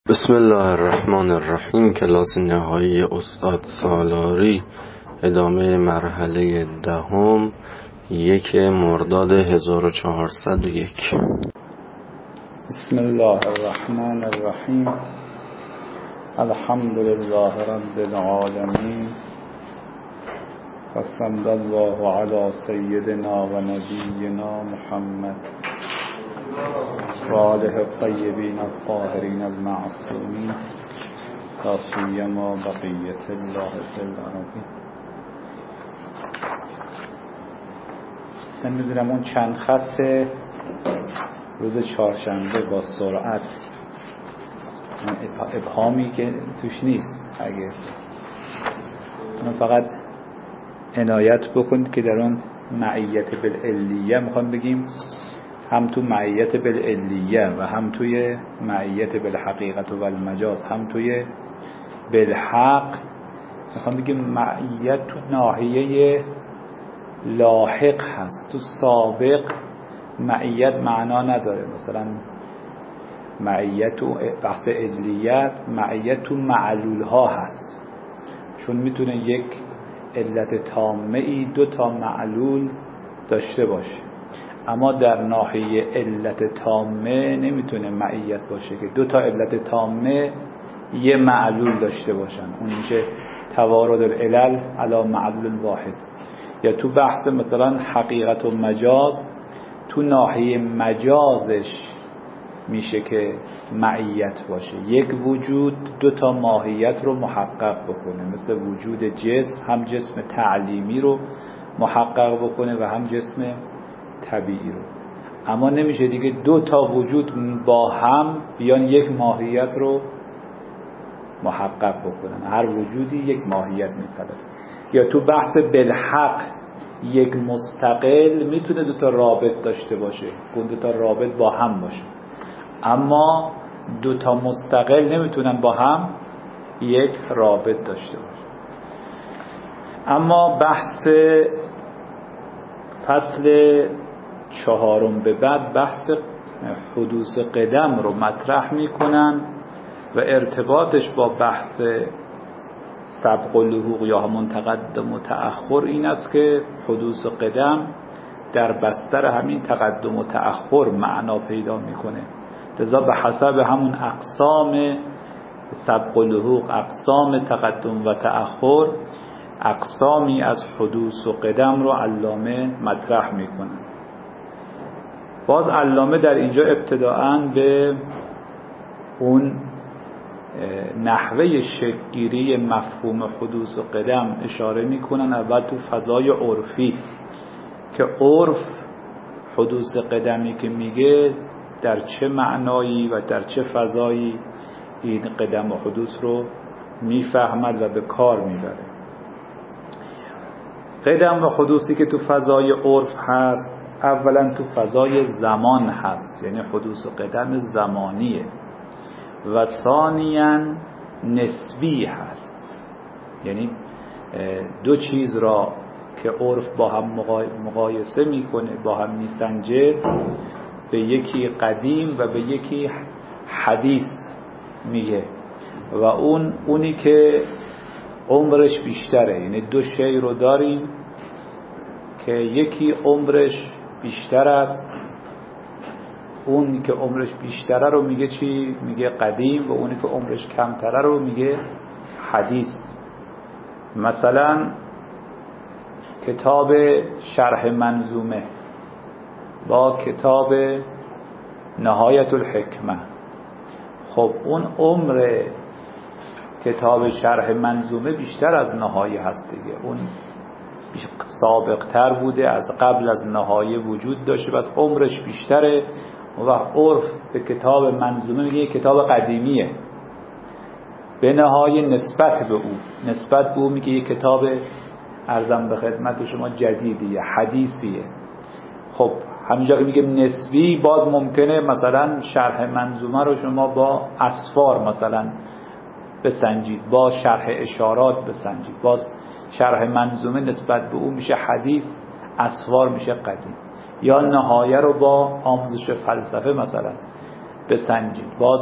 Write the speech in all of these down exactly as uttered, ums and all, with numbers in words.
بسم الله الرحمن الرحیم. کلاس نهایی استاد سالاری، ادامه مرحله دهم، یک مرداد هزار و چهارصد و یک. بسم الله الرحمن الرحیم. الحمد لله رب العالمین و صلی الله علی سیدنا و نبینا محمد و آله الطیبین الطاهرین المعصومین لا سیما بقیة الله فی الارض. نمیدونم اون چند خط روز چهارشنبه با سرعت، ابهامی که توش نیست، اگه من فقط عنایت بکنید که در اون معیت بالعلیه میخوام بگیم هم تو معیت بالعلیه و هم توی معیت بالحقیقت و المجاز، هم توی بالحق میخوام بگیم معیت تو ناحیه لاحق هست، تو سابق معیت معنا نداره. مثلا معیت تو بحث علیت، معیت تو معلول ها هست، چون میتونه یک علت تامه ای دو تا معلول داشته باشه، اما در ناحیه علت تامه نمیتونه معیت باشه که دو تا علت تامه یه معلول داشته باشن. اون میشه توارد العلل علی معلول واحد. یا تو بحث مثلا حقیقت و مجاز، تو ناحیه مجازش میشه که معیت باشه، یک وجود دو تا ماهیت رو محقق بکنه، مثل وجود جسم، هم جسم تعلیمی رو محقق بکنه و هم جسم طبیعی رو. اما نمیشه دیگه دو تا وجود با هم بیان یک ماهیت رو محقق بکنن، هر وجودی یک ماهیت میطلبه. یا تو بحث بالحق، یک مستقل میتونه دو تا رابط داشته باشه، اون دو تا رابط با هم باشه، اما دو تا مستقل نمیتونن با هم یک رابط داشته باشه. اما بحث فصل چهارم به بعد بحث حدوث قدم رو مطرح میکنن و ارتباطش با بحث سبق و لحوق یا همون تقدم و تأخر این است که حدوث قدم در بستر همین تقدم و تأخر معنا پیدا میکنه. لذا به حسب همون اقسام سبق و لحوق، اقسام تقدم و تأخر، اقسامی از حدوث و قدم رو علامه مطرح میکنه. باز علامه در اینجا ابتداءً به اون نحوه شکل‌گیری مفهوم حدوث و قدم اشاره میکنن. اول تو فضای عرفی که عرف حدوث قدمی که میگه در چه معنایی و در چه فضایی این قدم و حدوث رو میفهمد و به کار میبره. قدم و حدوثی که تو فضای عرف هست، اولا تو فضای زمان هست، یعنی حدوث و قدم زمانیه، و ثانیاً نسبی هست، یعنی دو چیز را که عرف با هم مقایسه میکنه، با هم میسنجه، به یکی قدیم و به یکی حدیث میگه، و اون اونی که عمرش بیشتره. یعنی دو شی رو داریم که یکی عمرش بیشتر است، اونی که عمرش بیشتره رو میگه چی؟ میگه قدیم، و اونی که عمرش کمتره رو میگه حدیث. مثلا کتاب شرح منظومه با کتاب نهایت الحکمه، خب اون عمر کتاب شرح منظومه بیشتر از نهایه هست دیگه، اون سابق تر بوده، از قبل از نهایه وجود داشته، بس عمرش بیشتره. و عرف به کتاب منظومه میگه کتاب قدیمیه، به نهایه نسبت به او، نسبت به او میگه یک کتاب ارزم به خدمت شما جدیدیه، حدیثیه. خب همینجا که میگه نسبی، باز ممکنه مثلا شرح منظومه رو شما با اسفار مثلا بسنجید، با شرح اشارات بسنجید، باز شرح منظومه نسبت به او میشه حدیث، اسفار میشه قدیم. یا نهایه رو با آموزش فلسفه مثلا بسنجید، باز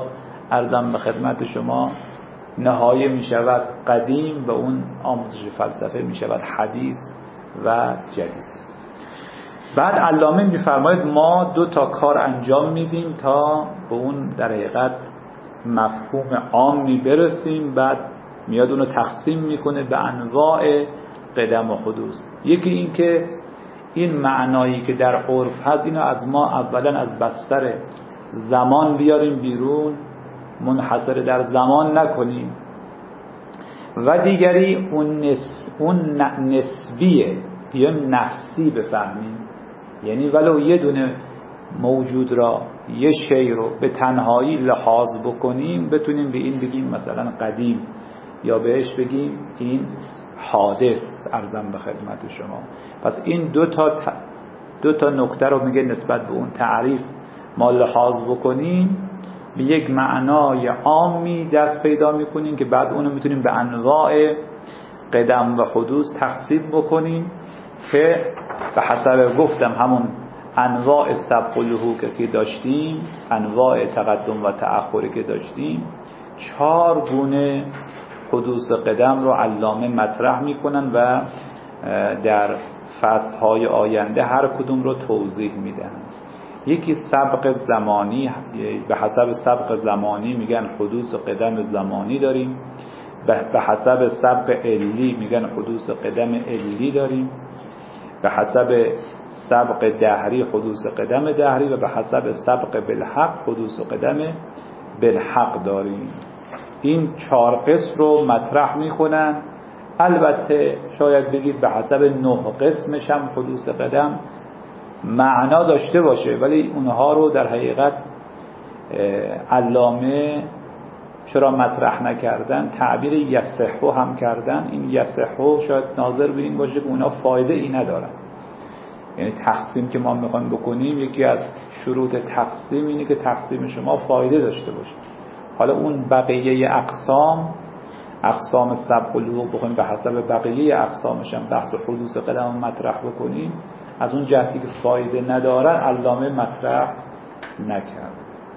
عرضم به خدمت شما نهایه می شود قدیم و اون آموزش فلسفه می شود حدیث و جدید. بعد علامه می فرماید ما دو تا کار انجام میدیم تا به اون در حقیقت مفهوم عامی برسیم. بعد میاد اونو تقسیم میکنه به انواع قدم و حدوث. یکی این که این معنایی که در عرف هست اینو از ما اولا از بستر زمان بیاریم بیرون، منحصر در زمان نکنیم، و دیگری اون, نس... اون نسبیه یا نفسی بفهمیم. یعنی ولو یه دونه موجود را، یه شی رو به تنهایی لحاظ بکنیم بتونیم به این بگیم مثلا قدیم، یا بهش بگیم این حادث. عرضم به خدمت شما. پس این دو تا ت... دو تا نکته رو میگه نسبت به اون تعریف ما لحاظ بکنیم به یک معنای عامی دست پیدا میکنیم که بعد اونو میتونیم به انواع قدم و حدوث تقسیم بکنیم که به حسب گفتم همون انواع سبق و لحوق که داشتیم، انواع تقدم و تأخری که داشتیم، چهار گونه حدوث قدم رو علامه مطرح میکنن و در فصلهای آینده هر کدوم رو توضیح میدن. یکی سبق زمانی، به حسب سبق زمانی میگن حدوث قدم زمانی داریم. به حسب سبق علی میگن حدوث قدم علی داریم. به حسب سبق دهری حدوث قدم دهری و به حسب سبق بالحق حدوث قدم بالحق داریم. این چهار قسم رو مطرح میکنن. البته شاید بگید به حسب نه قسمش هم حدوث قدم معنا داشته باشه، ولی اونها رو در حقیقت علامه چرا مطرح نکردن؟ تعبیر یصحو هم کردن. این یصحو شاید ناظر به این باشه که اونها فایده ای ندارن. یعنی تقسیم که ما میخوایم بکنیم، یکی از شروط تقسیم اینه که تقسیم شما فایده داشته باشه. حالا اون بقیه اقسام، اقسام سبق و لحوق بخوایم به حسب بقیه اقسامش هم بحث حدوث قدم مطرح بکنیم، از اون جهتی که فایده ندارن علامه مطرح نکرد.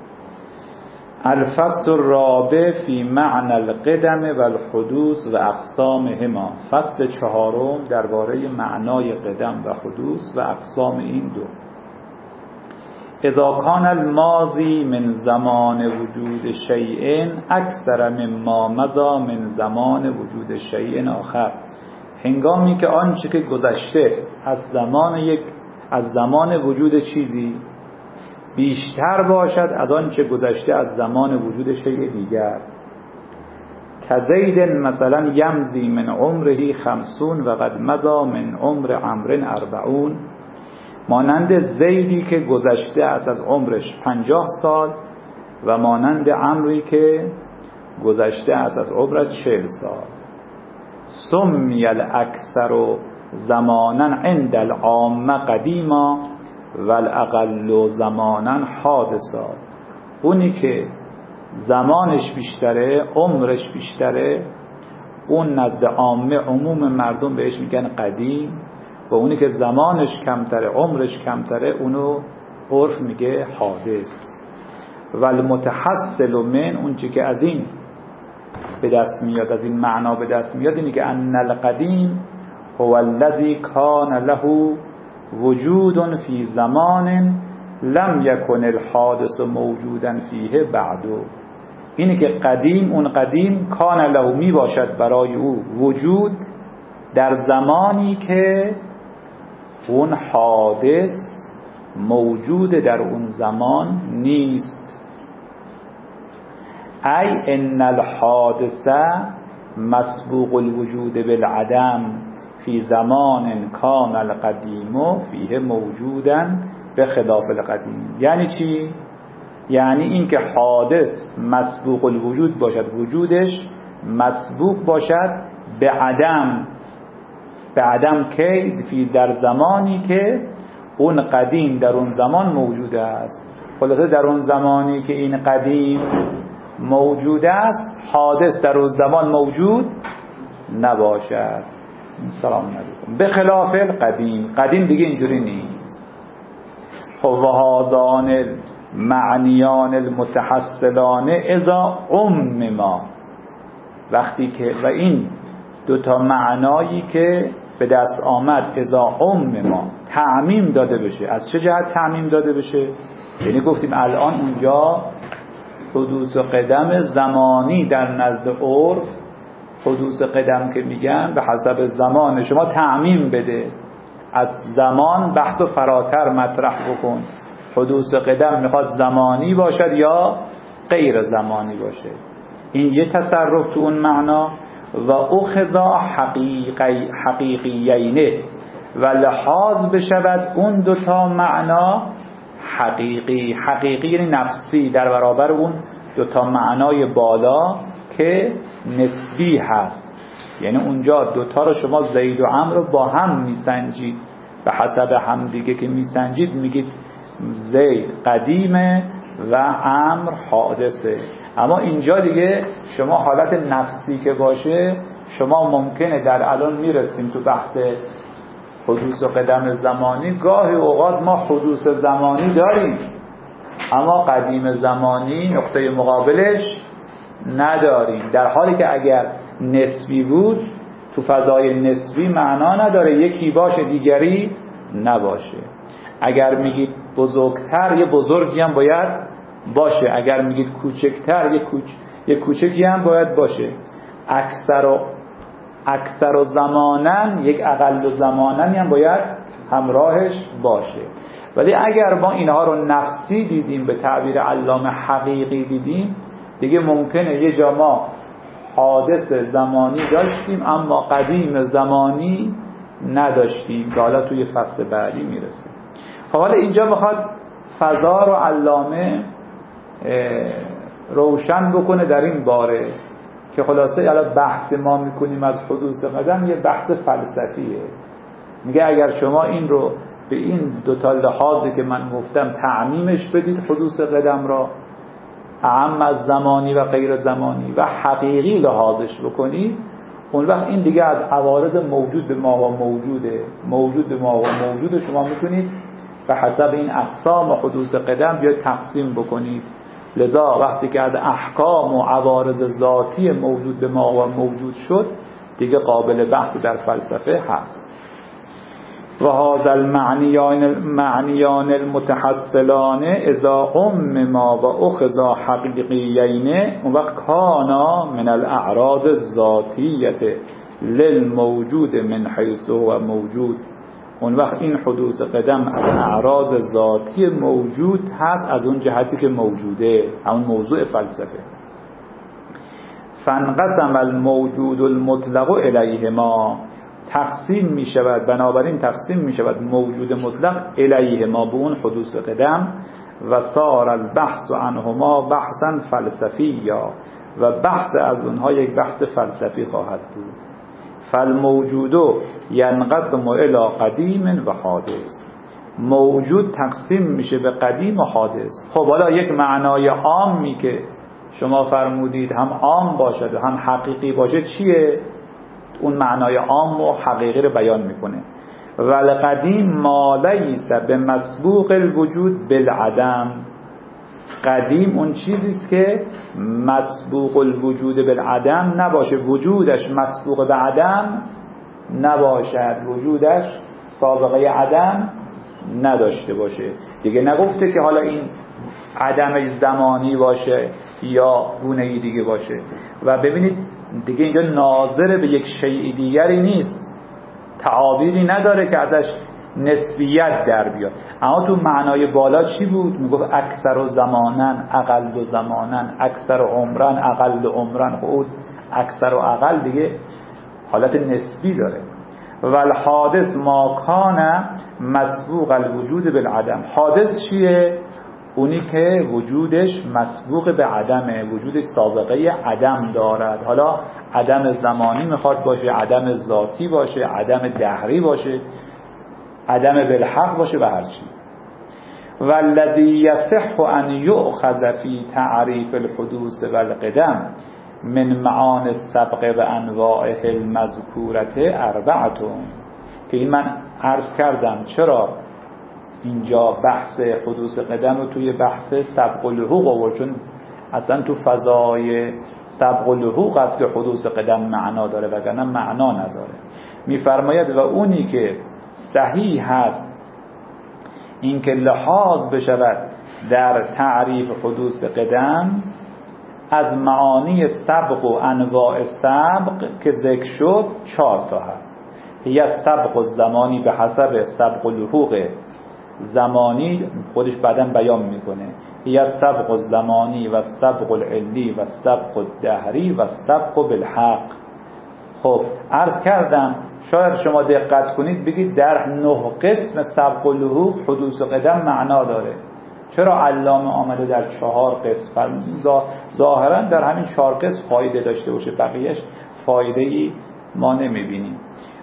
الفصل الرابع فی معنی القدم و الحدوث و اقسامهما. فصل چهارم درباره معنای قدم و حدوث و اقسام این دو. اذا کان الماضی من زمان وجود شیء اکثر مما مضی من زمان وجود شیء آخر. هنگامی که آنچه که گذشته از زمان یک از زمان وجود چیزی بیشتر باشد از آنچه گذشته از زمان وجود شیء دیگر. کزید مثلا یمضی من عمره خمسون و قد مضی من عمر عمرو اربعون. مانند زیدی که گذشته است از عمرش پنجاه سال و مانند عمری که گذشته است از عمرش چهل سال. سمی الاکثر زمانا عند العامه قدیما و الاقل زمانا حادثا. اونی که زمانش بیشتره، عمرش بیشتره، اون نزد عامه عموم مردم بهش میگن قدیم، و اونی که زمانش کمتره، عمرش کمتره، اونو عرف میگه حادث. و المتحصل من، اون چی که از این به دست میاد، از این معنا به دست میاد، اینی که ان القدیم هو الذی کان له وجود فی زمان لم یکن الحادث موجودا فیه بعدو. اینی که قدیم، اون قدیم کان له می باشد برای او وجود در زمانی که اون حادث موجود در اون زمان نیست. ای ان الحادثه مسبوق الوجود بالعدم فی زمان کان القدیم فیه موجودا به خلاف القدیم. یعنی چی؟ یعنی این که حادث مسبوق الوجود باشد، وجودش مسبوق باشد به عدم. به عدم که فی در زمانی که اون قدیم در اون زمان موجود است. خلاصه در اون زمانی که این قدیم موجود است، حادث در اون زمان موجود نباشد. سلام علیکم. به خلاف القدیم، قدیم دیگه اینجوری نیست. خب و هازان معنیان المتحصلان اذا عمما، وقتی که و این دوتا معنایی که به دست آمد اذا عمما تعمیم داده بشه. از چه جهت تعمیم داده بشه؟ یعنی گفتیم الان اونجا حدوث قدم زمانی در نزد عرف، حدوث قدم که میگن به حسب زمان شما تعمیم بده، از زمان بحث و فراتر مطرح بکن. حدوث قدم میخواد زمانی باشد یا غیر زمانی باشه. این یه تصرف تو اون معنا. و اخذا حقیقی حقیقیینه و لحاظ بشود اون دوتا معنا حقیقی. حقیقی یعنی نفسی در برابر اون دوتا معنای بالا که نسبی هست. یعنی اونجا دوتا رو شما زید و عمرو رو با هم میسنجید، به حسب هم دیگه که میسنجید میگید زید قدیمه و عمرو حادثه. اما اینجا دیگه شما حالت نفسی که باشه، شما ممکنه در الان میرسیم تو بحث حدوث و قدم زمانی، گاهی اوقات ما حدوث زمانی داریم اما قدیم زمانی نقطه مقابلش نداریم، در حالی که اگر نسبی بود تو فضای نسبی معنا نداره یکی باشه دیگری نباشه. اگر میگید بزرگتر یه بزرگی هم باید باشه، اگر میگید کوچکتر یه کوچ یه کوچکی هم باید باشه. اکثر و اکثر و زمانن یک اقل و زمانن هم باید همراهش باشه. ولی اگر ما اینها رو نفسی دیدیم، به تعبیر علامه حقیقی دیدیم، دیگه ممکنه یه جا ما حادث زمانی داشتیم اما قدیم زمانی نداشتیم که حالا توی فصل بعدی میرسه. خب حالا اینجا میخواد فضا رو علامه روشن بکنه در این باره که خلاصه الان بحث ما میکنیم از حدوث قدم یه بحث فلسفیه. میگه اگر شما این رو به این دوتا لحاظی که من گفتم تعمیمش بدید، حدوث قدم را اعم از زمانی و غیر زمانی و حقیقی لحاظش بکنید، اون وقت این دیگه از عوارض موجود به ما و موجوده موجود به ما و موجود شما میتونید به حسب این اقسام حدوث قدم بیاید تقسیم بکنید. لذا وقتی که از احکام و عوارض ذاتی موجود به ما و موجود شد، دیگه قابل بحث در فلسفه هست. و هذا المعنیان المعنیان المتحصلان اذا عمما و اخذا حقیقیین، اون وقت کانا من الاعراض الذاتیه للموجود من حیث و موجود. اون وقت این حدوث قدم از اعراض ذاتی موجود هست از اون جهتی که موجوده، همون موضوع فلسفه. فانقسم الموجود المطلق الیهما، تقسیم می شود، بنابراین تقسیم می شود موجود مطلق الیهما به اون حدوث قدم، و صار البحث عنهما بحثا فلسفیا، و بحث از اونها یک بحث فلسفی خواهد بود. فالموجود ینقسم الی قدیم و حادث، موجود تقسیم میشه به قدیم و حادث. خب حالا یک معنای عامی که شما فرمودید هم عام باشد و هم حقیقی باشه چیه؟ اون معنای عام و حقیقی رو بیان میکنه. والقدیم ما لیس بمسبوق الوجود بالعدم، قدیم اون چیزیست که مسبوق الوجود بالعدم نباشه، وجودش مسبوق به عدم نباشد، وجودش سابقه عدم نداشته باشه. دیگه نگفته که حالا این عدم زمانی باشه یا گونه‌ای دیگه باشه. و ببینید دیگه اینجا ناظر به یک شیء دیگری نیست، تعابیری نداره که ازش نسبیت در بیاد. اما تو معنای بالا چی بود؟ میگفت اکثر و زمانن اقل و زمانن، اکثر و عمرن اقل و عمرن. خود اکثر و اقل دیگه حالت نسبی داره. والحادث ما کان مسبوق الوجود بالعدم، حادث چیه؟ اونی که وجودش مسبوق به عدمه، وجودش سابقه عدم دارد. حالا عدم زمانی میخواد باشه، عدم ذاتی باشه، عدم دهری باشه، عدم بالحق باشه و هر چی. والذی یصح ان یؤخذ فی تعریف الحدوث والقدم من معان السبق و انواعه المذکورة اربعتون، که این من عرض کردم چرا اینجا بحث حدوث قدم رو توی بحث سبق اللحوق آورد، چون اصلا تو فضای سبق اللحوق است که حدوث قدم معنا داره وگرنه معنا نداره. میفرماید و اونی که صحیح هست این که لحاظ بشود در تعریف حدوث قدم از معانی سبق و انواع سبق که ذکر شد چهار تا هست. یا سبق و زمانی به حسب سبق و لحوق زمانی، خودش بعداً بیان میکنه، یا سبق و زمانی و سبق العلی و سبق الدهری و سبق بالحق. خب عرض کردم شاید شما دقت کنید بگید در نه قسم سبق و لحوق حدوث قدم معنا داره، چرا علامه آمده در چهار قسم؟ ظاهرا در همین چهار قسم فایده داشته باشه، بقیهش فایده ای ما نمیبینیم.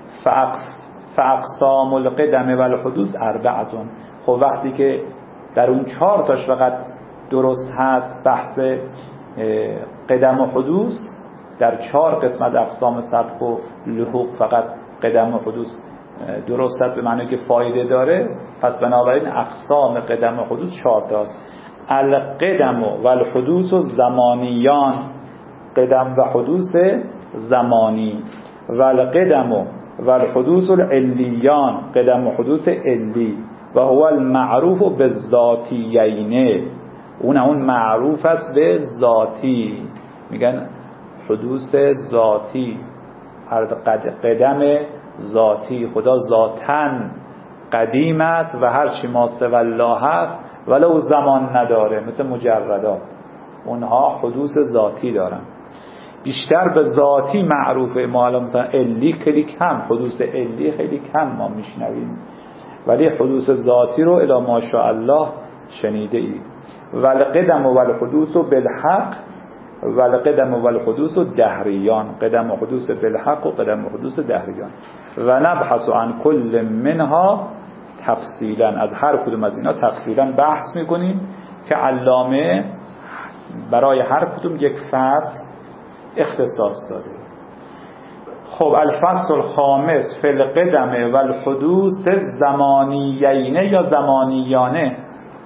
فاقسام القدم و الحدوث اربعتون. خب وقتی که در اون چهار تاش فقط درست هست بحث قدم و حدوث، در چهار قسمت اقسام سبق و لحوق فقط قدم و حدوث درست است به معنی که فایده داره، پس بنابراین اقسام قدم و حدوث چهار تاست. القدم و الحدوث و زمانیان، قدم و حدوث زمانی، و القدم و الحدوث العلیان، قدم و حدوث علی، و هو المعروف بالذاتیین، اون اون معروف است به ذاتی، میگن حدوث ذاتی، قدم ذاتی. خدا ذاتن قدیم است و هر چی ما سوی الله هست ولو زمان نداره، مثل مجردات، اونها حدوث ذاتی دارن، بیشتر به ذاتی معروفه. ما الان مثلا علی خیلی کم، حدوث علی خیلی کم ما میشنویم، ولی حدوث ذاتی رو الی ماشاءالله شنیده اید. والقدم والحدوث بالحق والقدم والحدوث دهریان، قدم و حدوث بالحق و قدم و حدوث دهریان. و نبحث عن کل منها تفصیلا، از هر کدوم از اینا تفصیلا بحث میکنیم که علامه برای هر کدوم یک فصل اختصاص داده. خب الفصل الخامس فی القدم والحدوث زمانیین یا زمانیانه،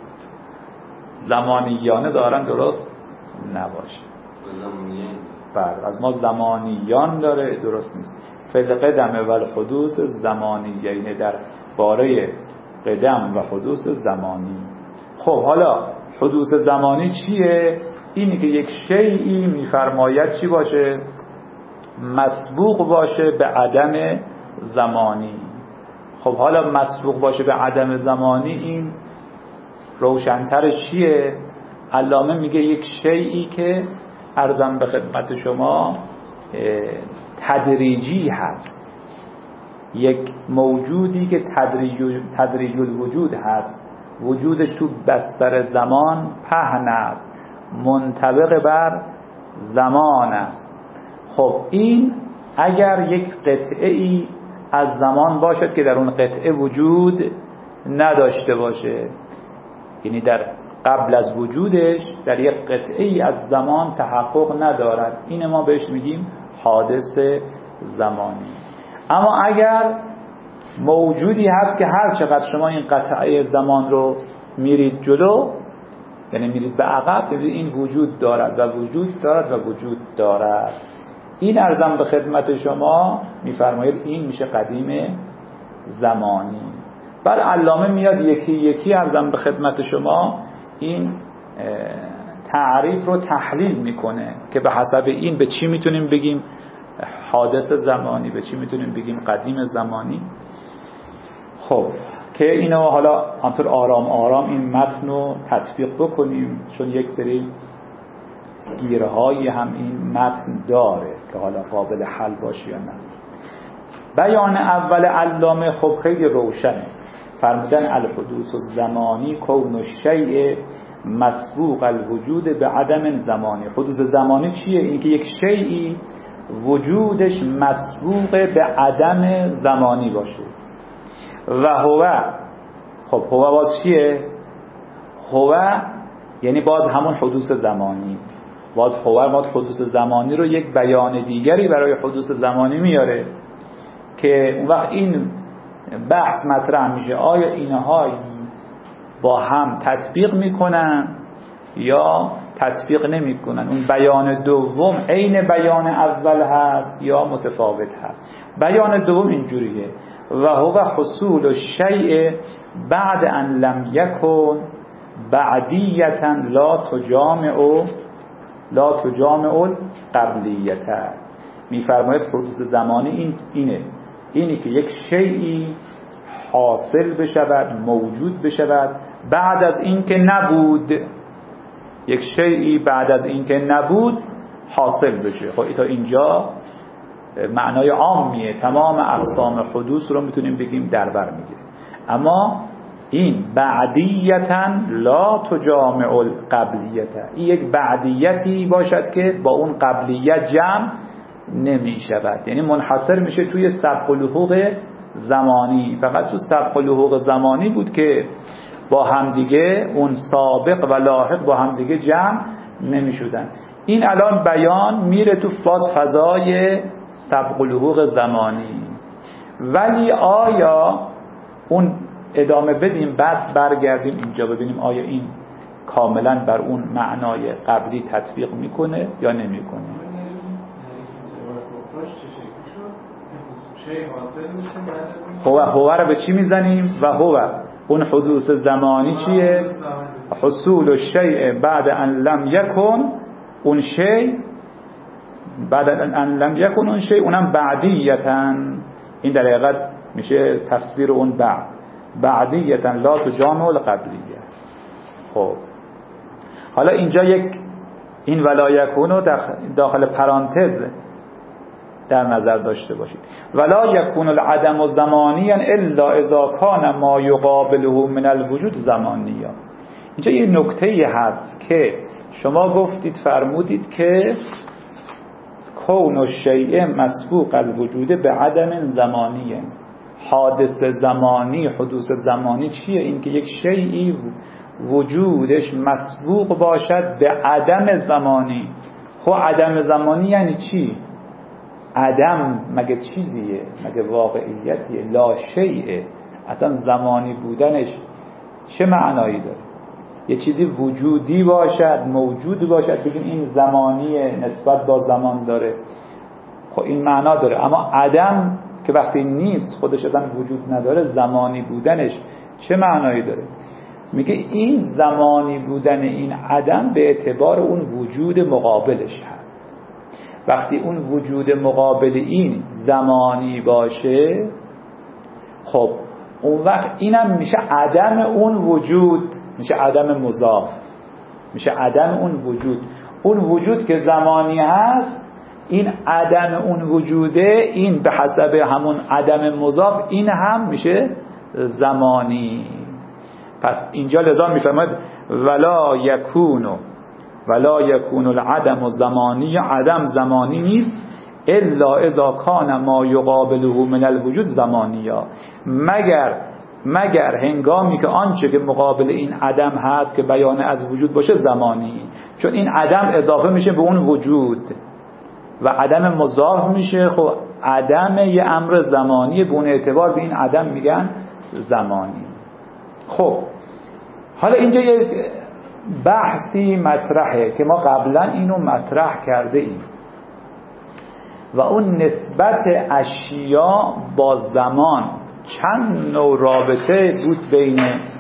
زمانیانه دارن درست نباشه، بله از ما زمانیان داره درست نیست. فی القدم والحدوث زمانیین، در باره قدم و حدوث زمانی. خب حالا حدوث زمانی چیه؟ اینی که یک شیئی میفرماید چی باشه؟ مسبوق باشه به عدم زمانی. خب حالا مسبوق باشه به عدم زمانی، این روشن‌تر چیه؟ علامه میگه یک شیئی که عرضم به خدمت شما تدریجی هست، یک موجودی که تدریج تدریج الوجود هست، وجودش تو بستر زمان پهن است، منطبق بر زمان است. خب این اگر یک قطعه ای از زمان باشد که در اون قطعه وجود نداشته باشه، یعنی در قبل از وجودش در یک قطعه ای از زمان تحقق ندارد، این ما بهش میگیم حادث زمانی. اما اگر موجودی هست که هر چقدر شما این قطعه زمان رو میرید جلو، یعنی میرید به عقب، این وجود دارد و وجود دارد و وجود دارد، این ارزم به خدمت شما میفرمایید این میشه قدیم زمانی. بعد علامه میاد یکی یکی ارزم به خدمت شما این تعریف رو تحلیل میکنه که به حسب این به چی میتونیم بگیم حادث زمانی، به چی میتونیم بگیم قدیم زمانی. خب که اینو حالا همطور آرام آرام این متن رو تطبیق بکنیم، چون یک سری گیرهایی هم این متن داره که حالا قابل حل باشه یا نه. بیان اول علامه خب خیلی روشنه، فرمودن الحدوث الزمانی کون الشیء مسبوق الوجود به عدم زمانی. حدوث زمانی چیه؟ اینکه یک شیئی وجودش مسبوق به عدم زمانی باشه. و هو، خب هو باز چیه؟ هو یعنی باز همون حدوث زمانی، باز هو باز حدوث زمانی رو یک بیان دیگری برای حدوث زمانی میاره که اون وقت این بحث مطرح میشه آیا اینها با هم تطبیق میکنن یا تطبیق نمیکنن. اون بیان دوم عین بیان اول هست یا متفاوت هست. بیان دوم اینجوریه: و هو حصول الشیء بعد ان لم یکن بعدیتا لا تجامع لا تجامع قبلیت. میفرماید حدوث زمانی این اینه اینی که یک شیئی حاصل بشود، موجود بشود بعد از این که نبود. یک شیئی بعد از این که نبود حاصل بشه. خب تا اینجا معنای عامیه، تمام اقسام حدوث رو میتونیم بگیم در بر میگیره. اما این بعدیتا لا تجامع القبلیت، این یک بعدیتی باشد که با اون قبلیت جمع نمی شود، یعنی منحصر میشه توی سبق و لحوق زمانی. فقط تو سبق و لحوق زمانی بود که با همدیگه اون سابق و لاحق با همدیگه جمع نمی شدن. این الان بیان میره تو فاز فضای سبق و لحوق زمانی. ولی آیا اون ادامه بدیم بعد برگردیم اینجا ببینیم آیا این کاملا بر اون معنای قبلی تطبیق میکنه یا نمیکنه؟ هو هو رو به چی میزنیم؟ و هو اون حدوث زمانی چیه؟ حصول الشیء بعد ان لم یکن اون شیء بعد ان لم یکن اون شیء اونم بعدیتا. این در حقیقت میشه تفسیر اون بعد بعدیتا لا تجامع القبلیه. خب حالا اینجا یک این ولا یکونو داخل پرانتز در نظر داشته باشید. ولا یکون العدم زمانیا الا اذا کان ما یقابله من الوجود زمانیا. اینجا یه نکته‌ای هست که شما گفتید فرمودید که کون الشیء مسبوق الوجود به عدم زمانی. حادث زمانی، حدوث زمانی چیه؟ این که یک شیئی وجودش مسبوق باشد به عدم زمانی. خب عدم زمانی یعنی چی؟ عدم مگه چیزیه؟ مگه واقعیتیه؟ لا شیء. اصلا زمانی بودنش چه معنایی داره؟ یه چیزی وجودی باشد، موجود باشد، بگیم این زمانیه، نسبت با زمان داره، خب این معنا داره. اما عدم که وقتی نیست، خودش اصلا وجود نداره، زمانی بودنش چه معنایی داره؟ میگه این زمانی بودن این عدم به اعتبار اون وجود مقابلش هست. وقتی اون وجود مقابل این زمانی باشه، خب اون وقت اینم میشه عدم اون وجود، میشه عدم مضاف، میشه عدم اون وجود. اون وجود که زمانی هست، این عدم اون وجوده، این به حسب همون عدم مضاف این هم میشه زمانی. پس اینجا لذا میفرماید ولا یکونو ولا یکون العدم زمانی، عدم زمانی نیست الا اذا کان ما یقابله من الوجود زمانیا، مگر مگر هنگامی که آنچه که مقابل این عدم هست که بیان از وجود باشه زمانی. چون این عدم اضافه میشه به اون وجود و عدم مضاف میشه، خب عدم یه امر زمانی، به اون اعتبار به این عدم میگن زمانی. خب حالا اینجا یک بحثی مطرحه که ما قبلا اینو مطرح کرده ایم و اون نسبت اشیا با زمان. چند نوع رابطه بود بین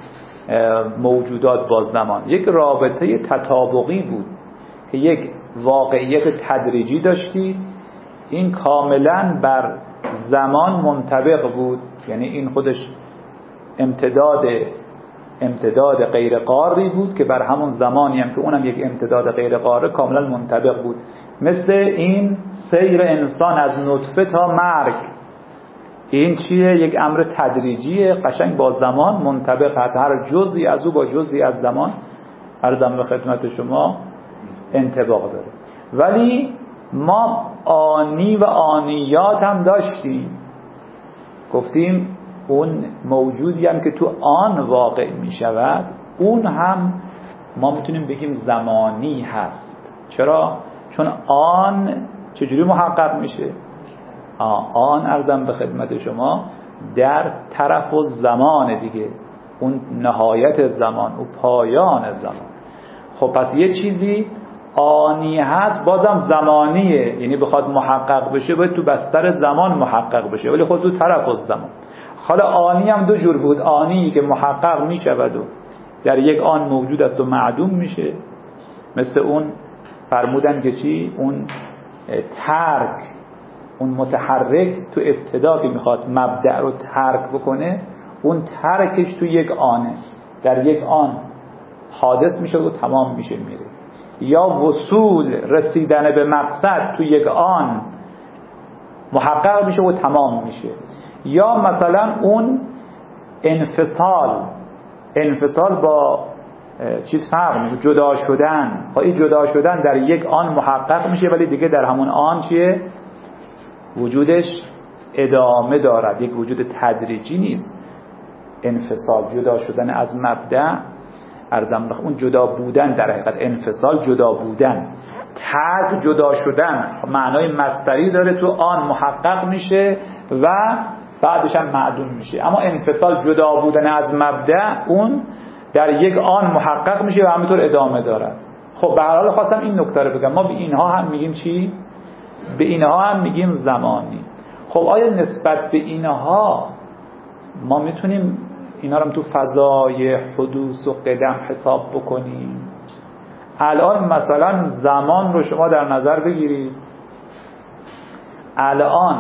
موجودات با زمان. یک رابطه تطابقی بود که یک واقعیت تدریجی داشتی، این کاملا بر زمان منطبق بود، یعنی این خودش امتداد امتداد غیر قاری بود که بر همون زمانی هم که اونم یک امتداد غیر قاره کاملا منطبق بود. مثل این سیر انسان از نطفه تا مرگ، این چیه؟ یک امر تدریجیه، قشنگ با زمان منطبق هست. هر جزئی از او با جزئی از زمان عرضم به خدمت شما انطباق داره. ولی ما آنی و آنیات هم داشتیم، گفتیم اون موجودی هم که تو آن واقع می شود اون هم ما میتونیم بگیم زمانی هست. چرا؟ چون آن چجوری محقق میشه؟ آن عرضم به خدمت شما در طرف و زمان دیگه، اون نهایت زمان، اون پایان زمان. خب پس یه چیزی آنی هست بازم زمانیه، یعنی بخواد محقق بشه باید تو بستر زمان محقق بشه، ولی خود تو طرف از زمان. حالا آنی هم دو جور بود، آنی که محقق میشود و در یک آن موجود است و معدوم میشه، مثل اون فرمودن که چی؟ اون ترک، اون متحرک تو ابتدا که میخواد مبدأ رو ترک بکنه، اون ترکش تو یک آنه، در یک آن حادث میشه و تمام میشه میره. یا وصول، رسیدن به مقصد تو یک آن محقق میشه و تمام میشه. یا مثلا اون انفصال، انفصال با چیز فرق میکنه، جدا شدن. این جدا شدن در یک آن محقق میشه ولی دیگه در همون آن چیه؟ وجودش ادامه دارد، یک وجود تدریجی نیست. انفصال، جدا شدن از مبدأ، ارزم بخ اون جدا بودن، در حقیقت انفصال جدا بودن، ترک جدا شدن، معنای مصدری داره، تو آن محقق میشه و بعدش هم معدوم میشه. اما انفصال جدا بودن از مبدأ، اون در یک آن محقق میشه و همینطور ادامه دارد. خب به هر حال خواستم این نکته رو بگم، ما به اینها هم میگیم چی؟ به اینها هم میگیم زمانی. خب آیا نسبت به اینها ما میتونیم اینا رو تو فضای حدوث و قدم حساب بکنیم؟ الان مثلا زمان رو شما در نظر بگیرید، الان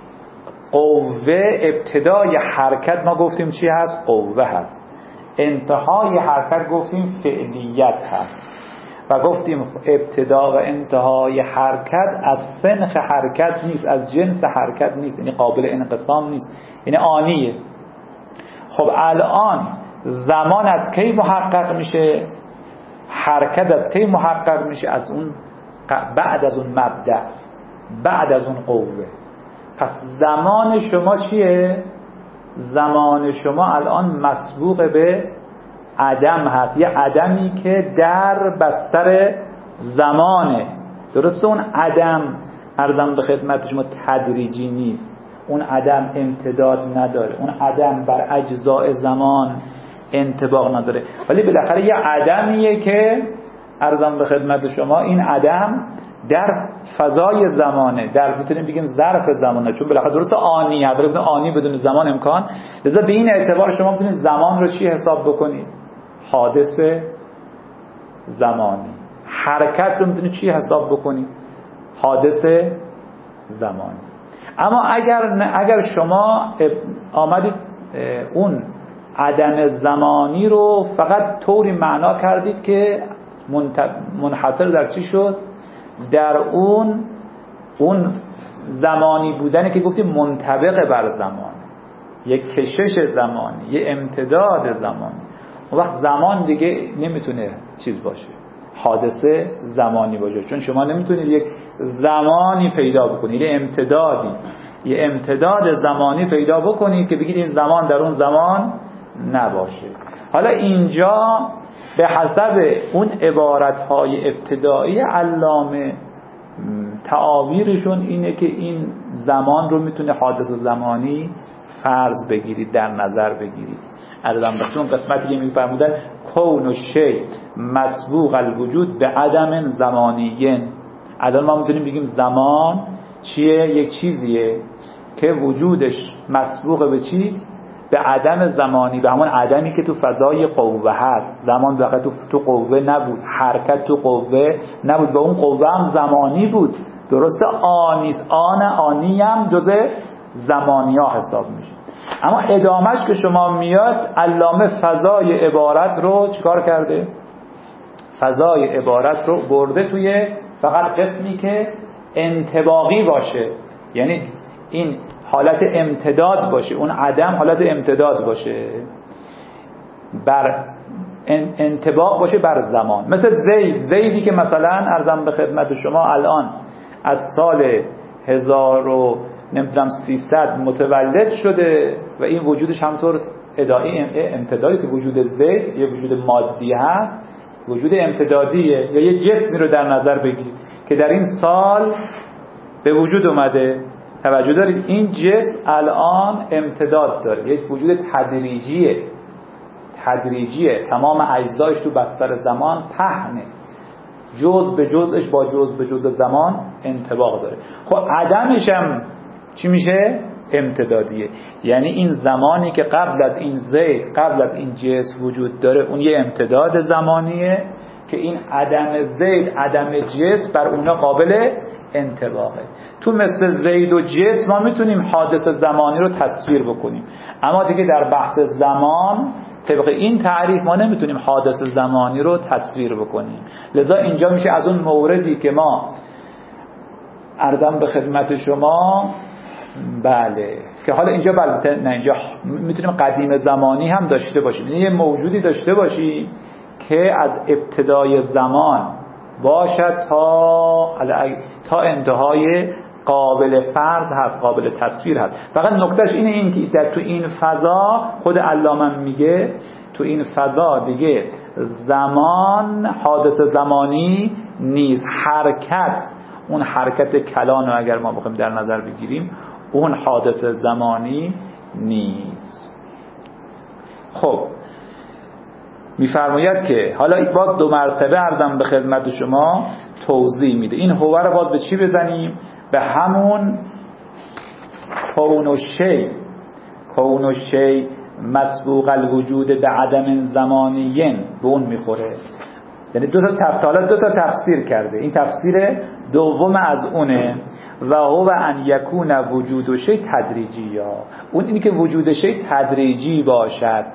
قوه ابتدای حرکت ما گفتیم چی هست؟ قوه هست. انتهای حرکت گفتیم فعلیت هست و گفتیم ابتدا و انتهای حرکت از سنخ حرکت نیست، از جنس حرکت نیست، یعنی قابل انقسام نیست، یعنی آنیه. خب الان زمان از کی محقق میشه؟ حرکت از کی محقق میشه؟ از اون بعد از اون مبدأ، بعد از اون قوه. پس زمان شما چیه؟ زمان شما الان مسبوق به عدم هست، یه عدمی که در بستر زمانه. درسته اون عدم عرضم به خدمت شما تدریجی نیست، اون عدم امتداد نداره، اون عدم بر اجزاء زمان انطباق نداره، ولی بالاخره یه عدمیه که عرضم به خدمت شما این عدم در فضای زمانه، در میتونیم بگیم ظرف زمانه، چون بالاخره درست آنی هست، بدون آنی بدون زمان امکان. لذا به این اعتبار شما میتونید زمان رو چی حساب بکنید؟ حادث زمانی. حرکت رو میتونید چی حساب بکنید؟ حادث زمانی. اما اگر اگر شما آمدید اون عدم زمانی رو فقط طوری معنا کردید که منحصر در چی شد؟ در اون اون زمانی بودنی که گفتیم منطبق بر زمان، یک کشش زمانی، یک امتداد زمانی. اون وقت زمان دیگه نمیتونه چیز باشه، حادثه زمانی باشه، چون شما نمیتونید یک زمانی پیدا بکنید، یه امتدادی، یه امتداد زمانی پیدا بکنید که بگید این زمان در اون زمان نباشه. حالا اینجا به حسب اون عبارتهای ابتدایی علامه تعابیرشون اینه که این زمان رو میتونه حادث زمانی فرض بگیرید، در نظر بگیرید. ارزم بهتون قسمتی که میفرمودن کون الشیء مسبوق الوجود به عدم زمانیین. الان ما میتونیم بگیم زمان چیه؟ یک چیزیه که وجودش مسبوق به چیز؟ به عدم زمانی، به همون عدمی که تو فضای قوه هست. زمان واقعا تو تو قوه نبود، حرکت تو قوه نبود، به اون قوه هم زمانی بود. درسته آنیست، آن آنی هم جزء زمانی ها حساب میشه. اما ادامهش که شما میاد، علامه فضای عبارت رو چیکار کرده؟ فضای عبارت رو برده توی فقط قسمی که انطباقی باشه، یعنی این حالت امتداد باشه، اون عدم حالت امتداد باشه، بر انطباق باشه بر زمان. مثل زید، زیدی که مثلا عرضم به خدمت شما الان از سال هزار و نمیدونم سیصد متولد شده و این وجودش همطور ادعای امتدادی که وجود زید یه وجود مادی هست، وجود امتدادیه، یا یه جسمی رو در نظر بگیرید که در این سال به وجود اومده. توجه دارید این جسم الان امتداد داره، یک وجود تدریجیه، تدریجیه، تمام اجزایش تو بستر زمان پهنه، جزء به جزءش با جزء به جزء زمان انطباق داره. خب عدمش هم چی میشه؟ امتدادیه. یعنی این زمانی که قبل از این زید، قبل از این جسم وجود داره، اون یه امتداد زمانیه که این عدم زید، عدم جسم بر اونا قابل انطباقه. تو مثل زید و جسم ما میتونیم حادث زمانی رو تصویر بکنیم، اما دیگه در بحث زمان طبق این تعریف ما نمیتونیم حادث زمانی رو تصویر بکنیم. لذا اینجا میشه از اون موردی که ما عرضم به خدمت شما، بله، که حالا اینجا بله نه اینجا میتونیم قدیم زمانی هم داشته باشیم، یعنی یه موجودی داشته باشیم که از ابتدای زمان باشد تا تا انتهای قابل فرض هست، قابل تصویر هست. فقط نکتهش اینه، این که در تو این فضا خود علامه میگه تو این فضا دیگه زمان حادث زمانی نیست، حرکت، اون حرکت کلان رو اگر ما بخوایم در نظر بگیریم اون حادث زمانی نیست. خب میفرماید که حالا باز دو مرتبه عرضم به خدمت شما توضیح میده. این هو رو باز به چی بزنیم؟ به همون کون الشیء، کون الشیء مسبوق الوجود به عدم زمانیین، به اون میخوره. یعنی دو تا تفسیر دو تا تفسیر کرده. این تفسیر دوم از اونه، و هو ان یکون وجود شیء تدریجی، یا اون اینی که وجود شیء تدریجی باشد،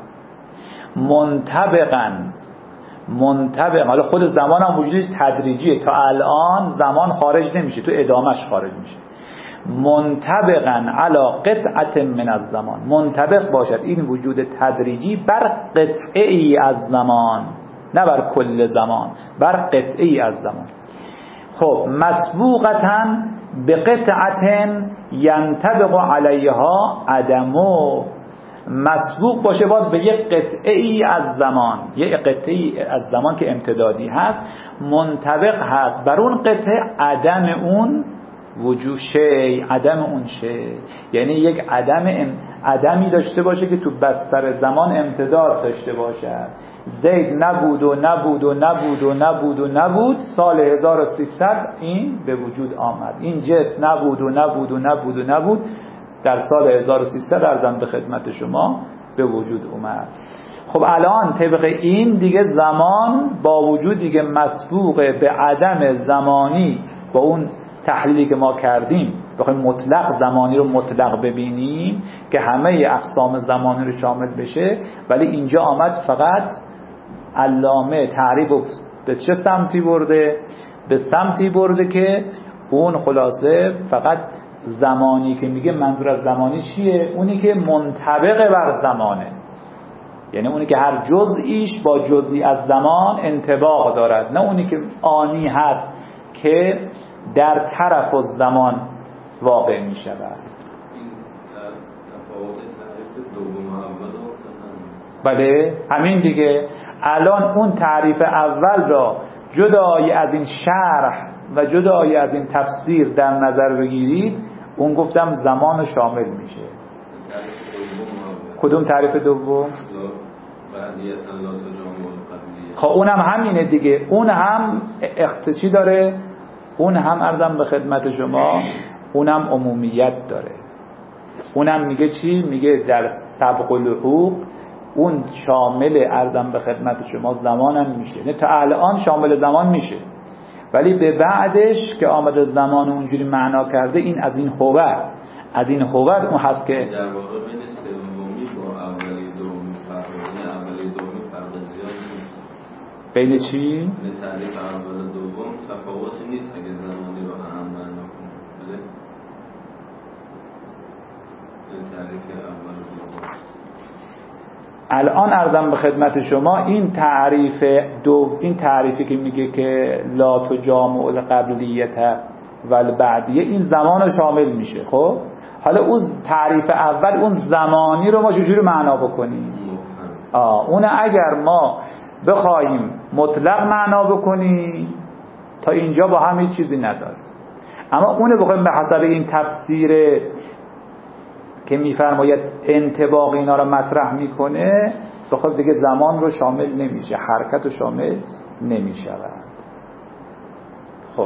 منطبقاً منطبق، حالا خود زمان هم وجودش تدریجیه، تا الان زمان خارج نمیشه، تو ادامش خارج میشه. منطبقاً علی قطعه من الزمان، منطبق باشد این وجود تدریجی بر قطعه ای از زمان، نه بر کل زمان، بر قطعه ای از زمان. خب مسبوقتاً به قطعه ینطبق علیها عدمو، مسبوق باشه باید به یک قطعه ای از زمان، یک قطعه ای از زمان که امتدادی هست، منطبق هست بر اون قطعه عدم اون وجود شی، عدم اون شی، یعنی یک عدم عدمی داشته باشه که تو بستر زمان امتداد داشته باشه. زید نبود و نبود و نبود و نبود و نبود، سال هزار و سیصد این به وجود آمد. این جسم نبود و نبود و نبود و نبود، در سال هزار و سیصد ارزم به خدمت شما به وجود اومد. خب الان طبق این دیگه زمان با وجودی که مسبوق به عدم زمانی، با اون تحلیلی که ما کردیم بخوایم مطلق زمانی رو مطلق ببینیم که همه اقسام زمانی رو شامل بشه، ولی اینجا آمد فقط علامه تعریف به چه سمتی برده؟ به سمتی برده که اون خلاصه فقط زمانی که میگه منظور از زمانی چیه؟ اونی که منطبق بر زمانه، یعنی اونی که هر جزئیش با جزئی از زمان انطباق دارد، نه اونی که آنی هست که در طرف الزمان واقع می شود. این تفاوت تعریف دوم اول رو بله همین دیگه. الان اون تعریف اول را جدای از این شرح و جدای از این تفسیر در نظر بگیرید، اون گفتم زمان شامل میشه. کدوم تعریف دوم؟ خب اونم همینه دیگه، اون هم اختصاصی داره، اون هم عرضم به خدمت شما اونم عمومیت داره. اونم میگه چی؟ میگه در سبق الحقوق اون شامل عرضم به خدمت شما زمانم میشه، نه تا الان شامل زمان میشه، ولی به بعدش که آمده زمان اونجوری معنا کرده، این از این هوه، از این هوه اون هست که در واقع بین سومی با اولی دومی فرق، یعنی اولی دومی فرق زیاد نیست. بین چی؟ بین تعریف اول و دوم تفاوتی نیست اگه زمانی رو هم معنا کنیم. بله؟ بین تعریف اول و دوم الان عرضم به خدمت شما این تعریف دو، این تعریفی که میگه که لا تجامع القبلیت و البعدیه، این زمان رو شامل میشه. خب حالا اون تعریف اول اون زمانی رو ما چجوری معنا بکنیم؟ آه اون اگر ما بخوایم مطلق معنا بکنیم تا اینجا با هم هیچ چیزی نداره، اما اون بخوایم به حسب این تفسیر که میفرماید انطباق اینا رو مطرح میکنه، بخواد دیگه زمان رو شامل نمیشه، حرکت رو شامل نمیشود. خب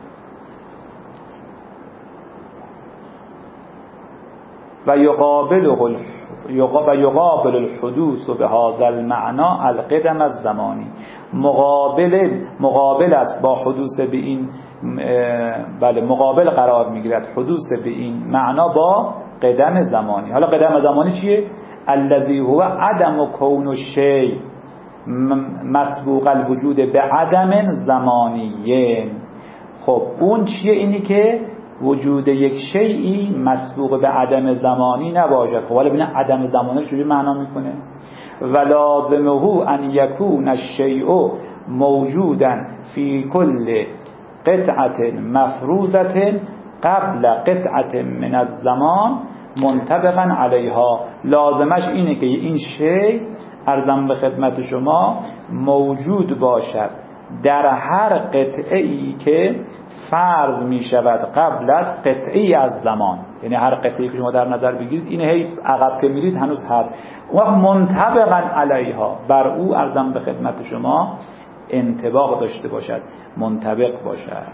و یقابله و یقابل الحدوث به هذا المعنى القدم الزمانی، مقابل مقابل است با حدوث به این، بله مقابل قرار میگیرد حدوث به این معنا با قدم زمانی. حالا قدم زمانی چیه؟ الذی هو عدم کون الشیء مسبوق الوجود به عدم زمانیه. خب اون چیه؟ اینی که وجود یک شیئی مسبوق به عدم زمانی نباشد. خب حالا ببین عدم زمانی چجوری معنا میکنه؟ و لازمه ان یکون الشیء موجودا فی کل قطعه مفروضه قبل قطعه من الزمان منطبقا علیها. لازمش اینه که این شیء عرضم به خدمت شما موجود باشد در هر قطعه ای که فرض می شود قبل از قطعی از زمان. یعنی هر قطعی که شما در نظر بگیرید این هی عقب که میرید هنوز هست و منطبقا علیها، بر او عرضم به خدمت شما انطباق داشته باشد، منطبق باشد.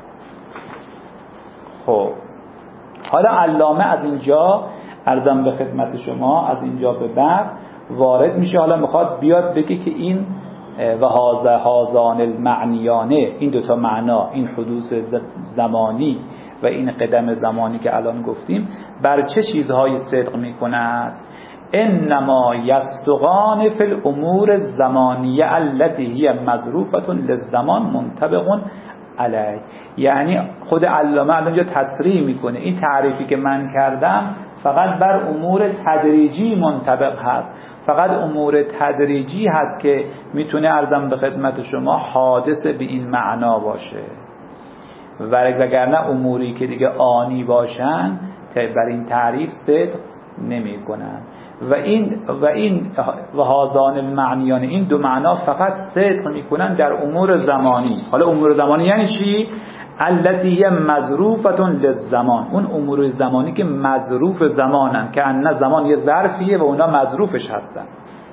خب حالا علامه از اینجا عرضم به خدمت شما از اینجا به بعد وارد میشه. حالا میخواد بیاد بگه که این و هذا هذان المعنیانه، این دوتا معنا، این حدوث زمانی و این قدم زمانی که الان گفتیم، بر چه چیزهایی صدق میکند؟ انما یصدقان فی الامور الزمانیه التي هي مظروفه للزمان منطبق علیه. یعنی خود علامه الان اینجا تصریح میکنه این تعریفی که من کردم فقط بر امور تدریجی منطبق هست، فقط امور تدریجی هست که میتونه عرضم به خدمت شما حادث به این معنا باشه، وگرنه اموری که دیگه آنی باشن بر این تعریف صدق نمی کنن. و این و این و هازان المعنیان، این دو معنا فقط صدق میکنن در امور زمانی. حالا امور زمانی یعنی چی؟ التي هي مظروفه للزمان، اون امور زمانی که مظروف زمانن، که ان زمان یه ظرفیه و اونا مظروفش هستن.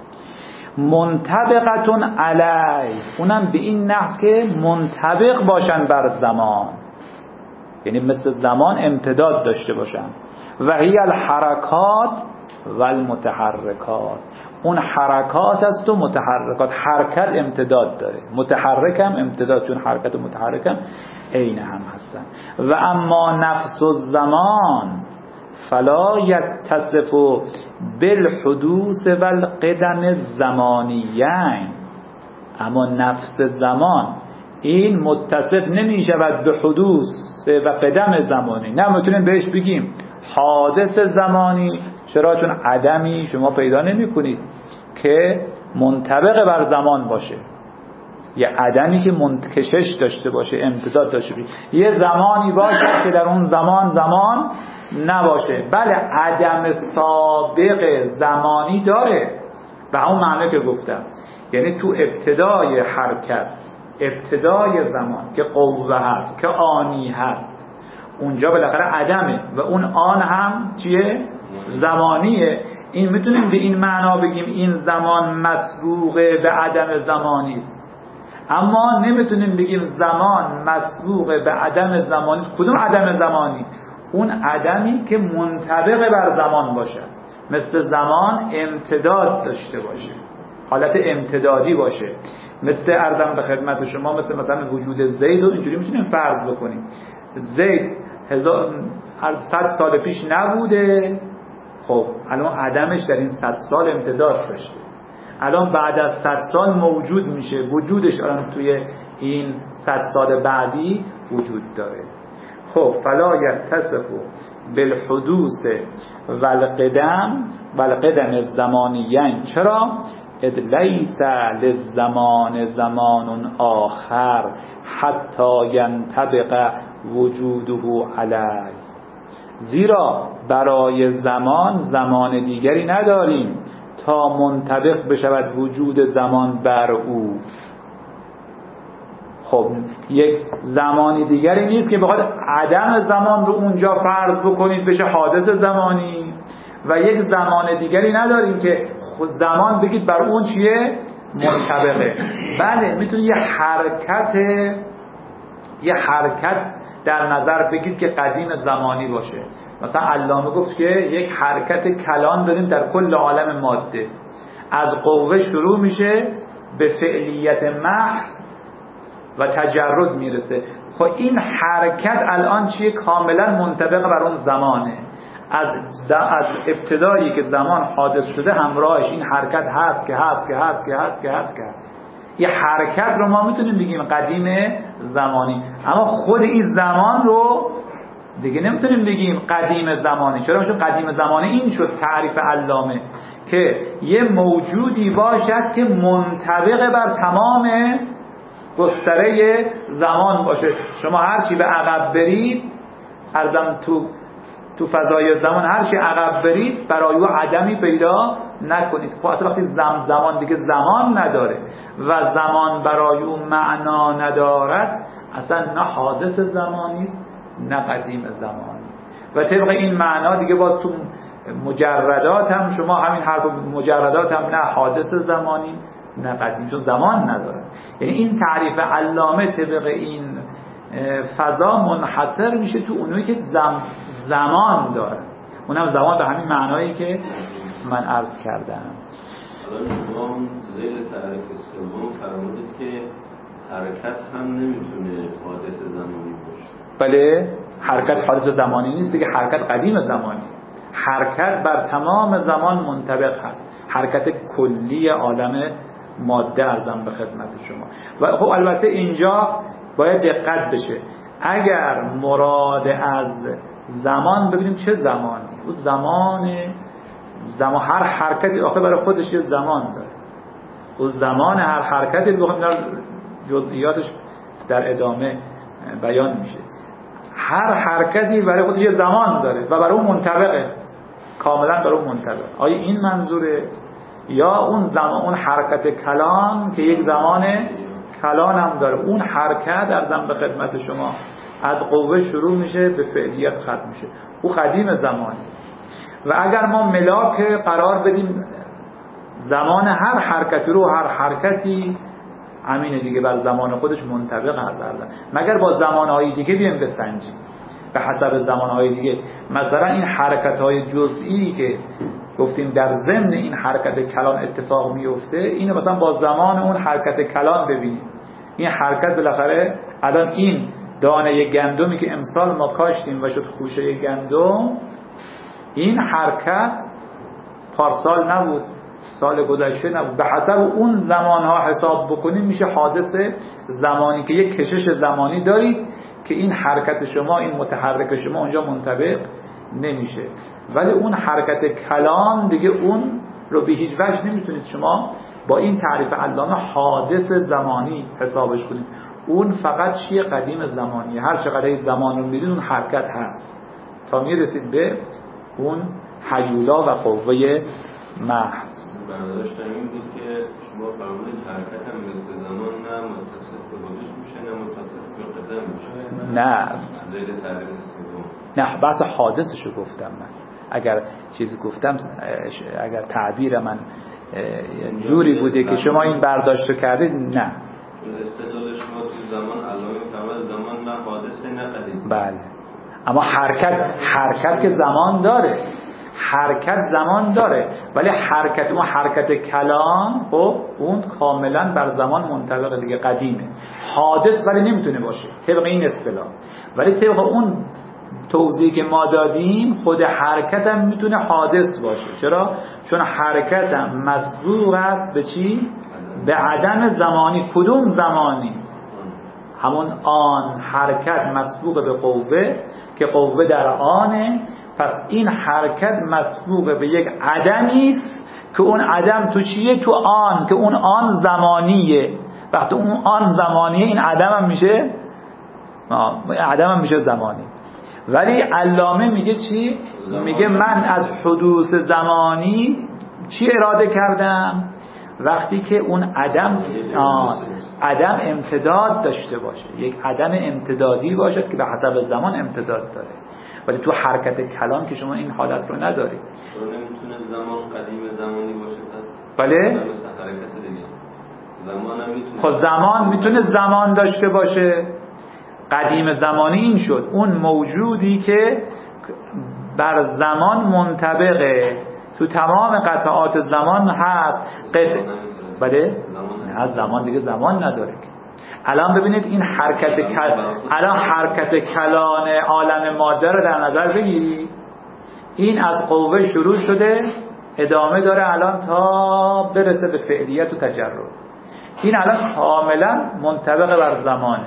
منطبقه علی، اونم به این نحو که منطبق باشن بر زمان، یعنی مثل زمان امتداد داشته باشن. و هی الحرکات و المتحرکات، اون حرکات است و متحرکات. حرکت امتداد داره، متحرک هم امتداد، چون حرکت و متحرک هم عین هم هستن. و اما نفس الزمان فلا یتصف بالحدوث والقدم الزمانیین، اما نفس زمان این متصف نمی شود به حدوث و قدم زمانی. نه میتونیم بهش بگیم حادث زمانی. چرا؟ چون عدمی شما پیدا نمی کنید که منطبق بر زمان باشه، یه عدمی که منکشش داشته باشه، امتداد داشته باشه. یه زمانی باشه که در اون زمان زمان نباشه. بله عدم سابق زمانی داره، به همون معنی که گفتم، یعنی تو ابتدای حرکت، ابتدای زمان که قوه هست، که آنی هست، اونجا بالاخره عدمه و اون آن هم چیه؟ زمانیه. این میتونیم به این معنا بگیم این زمان مسبوق به عدم زمانی است، اما نمیتونیم بگیم زمان مسبوق به عدم زمانی. کدوم عدم زمانی؟ اون عدمی که منطبق بر زمان باشه، مثل زمان امتداد داشته باشه، حالت امتدادی باشه. مثل عرضم به خدمت شما، مثل مثلا وجود زید رو اینجوری میتونیم فرض بکنیم. زید هزار صد سال پیش نبوده، خب الان عدمش در این صد سال امتداد داشته، الان بعد از صد سال موجود میشه، وجودش الان توی این صد سال بعدی وجود داره. خب فلا یتصف بالحدوث والقدم والقدم الزمانیین. چرا؟ اذ لیس للزمان زمان آخر حتی ینطبق وجوده علی، زیرا برای زمان زمان دیگری نداریم تا منطبق بشود وجود زمان بر او. خب یک زمانی دیگری نیست که بخواد عدم زمان رو اونجا فرض بکنید بشه حادث زمانی، و یک زمان دیگری نداریم که خود زمان بگید بر اون چیه منطبقه. بله میتونید یه حرکت یه حرکت در نظر بگید که قدیم زمانی باشه. مثلا علامه گفت که یک حرکت کلان داریم در کل عالم ماده، از قوه شروع میشه به فعلیت محض و تجرد میرسه. خب این حرکت الان چیه؟ کاملا منطبق بر اون زمانه. از از ابتدایی که زمان حادث شده همراهش این حرکت هست که هست که هست که هست که هست که هست. یه حرکت رو ما میتونیم بگیم قدیم زمانی، اما خود این زمان رو دیگه نمیتونیم بگیم قدیم زمانی. چرا؟ چون قدیم زمانی این شد تعریف علامه که یه موجودی باشد که منطبق بر تمام گستره زمان باشه. شما هرچی به عقب برید، ارزم تو تو فضای زمان هرچی عقب برید برای او عدمی پیدا نکنید. خب اصلا وقتی زم زمان دیگه زمان نداره و زمان برای او معنا ندارد، اصلا نه حادث زمانی است نه قدیم زمانی است. و طبق این معنا دیگه باز تو مجردات هم شما همین حرف مجردات هم نه حادث زمانی نه قدیم، چون زمان نداره. یعنی این تعریف علامه طبق این فضا منحصر میشه تو اونایی که زم زمان داره، اونم زمان به همین معنایی که من عرض کردم. الان شما ذیل تعریف سوم فرمودید که حرکت هم نمیتونه حادث زمانی باشه. بله، حرکت حادث زمانی نیست دیگه، حرکت قدیم زمانی. حرکت بر تمام زمان منطبق هست، حرکت کلی عالم ماده ارزم به خدمت شما. و خب البته اینجا باید دقت بشه، اگر مراد از زمان ببینیم چه زمانی، اون زمان زمان هر حرکتی آخه برای خودش یه زمان داره، اون زمان هر حرکتی رو بخوام جزئیاتش در ادامه بیان میشه. هر حرکتی برای خودش یه زمان داره و برای اون منطبقه، کاملا برای اون منطبقه. آیا این منظوره؟ یا اون زمان اون حرکت کلان که یک زمان کلان هم داره، اون حرکت ارزم به خدمت شما از قوه شروع میشه به فعلیت ختم میشه، او قدیم زمانی. و اگر ما ملاک قرار بدیم زمان هر حرکتی رو، هر حرکتی همینه دیگه بر زمان خودش منطبق هست، مگر با زمانهای دیگه بیم بسنجیم به حسب زمانهای دیگه. مثلا این حرکتهای جزئی که گفتیم در ضمن این حرکت کلان اتفاق میفته، اینو مثلا با زمان اون حرکت کلان ببینیم. این حرکت بالاخره الان این دانه گندمی که امسال ما کاشتیم و شد خوشه گندم، این حرکت پارسال نبود، سال گذشته نبود. به حسب اون زمانها حساب بکنیم میشه حادث زمانی که یک کشش زمانی دارید که این حرکت شما، این متحرک شما اونجا منطبق نمیشه. ولی اون حرکت کلان دیگه اون رو به هیچ وجه نمیتونید شما با این تعریف علامه حادث زمانی حسابش کنید. اون فقط چیه؟ قدیم زمانیه. هر چقدر زمان رو میدید اون حرکت هست تا میرسید به اون حیولا و قوه محض. برداشتم این بود که شما فرمودید حرکت هم مثل زمان نه متصل به خودش میشه نه متصل به قدم میشه. نه ذیل تعریف سوم نه، بحث حادثشو گفتم من. اگر چیزی گفتم، اگر تعبیر من جوری بوده که شما این برداشتو کردید، نه. استدلال شما تو زمان علامه فرمود زمان نه حادثه نه قدیم. بله، اما حرکت حرکت که زمان داره، حرکت زمان داره، ولی حرکت ما حرکت کلان خب اون کاملا بر زمان منطبق دیگه، قدیمه. حادث ولی نمیتونه باشه طبق این اصطلاح، ولی طبق اون توضیحی که ما دادیم خود حرکت هم میتونه حادث باشه. چرا؟ چون حرکت هم مسبوق است به چی؟ به عدم زمانی. کدوم زمانی؟ همون آن. حرکت مسبوق به قوه که قوه در آنه، پس این حرکت مسبوق به یک عدمی است که اون عدم تو چیه؟ تو آن، که اون آن زمانیه. وقتی اون آن زمانیه این عدم هم میشه عدم هم میشه زمانی. ولی علامه میگه چی؟ میگه من از حدوث زمانی چی اراده کردم؟ وقتی که اون عدم عدم امتداد داشته باشه، یک عدم امتدادی باشد که به حسب زمان امتداد داره. ولی تو حرکت کلام که شما این حالت رو ندارید. تو نمیتونه زمان قدیم زمانی باشه پس. بله؟ مثل حرکت دیگه. زمان هم میتونه. خب زمان میتونه زمان داشته باشه. قدیم زمانی این شد اون موجودی که بر زمان منطبقه، تو تمام قطعات زمان هست. قطع بله؟ نه زمان دیگه زمان نداره. الان ببینید این حرکت کل... الان حرکت کلان عالم ماده رو در نظر بگیری، این از قوه شروع شده ادامه داره الان تا برسه به فعلیت و تجرد. این الان کاملا منطبق بر زمانه.